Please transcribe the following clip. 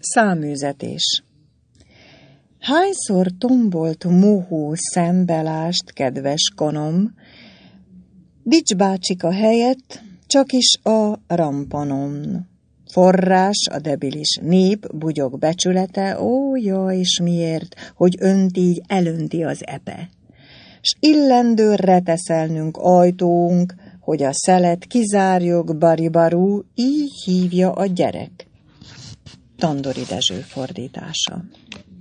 Száműzetés. Hányszor tombolt mohó szembelást, kedves konom, Dics bácsika helyett csak is a rampanon. Forrás a debilis nép, bugyog becsülete, ó, jaj, s miért, hogy önt így elönti az epe. S illendőrre teszelnünk ajtónk, hogy a szelet kizárjuk, baribarú, így hívja a gyerek. Tandori Dezső fordítása.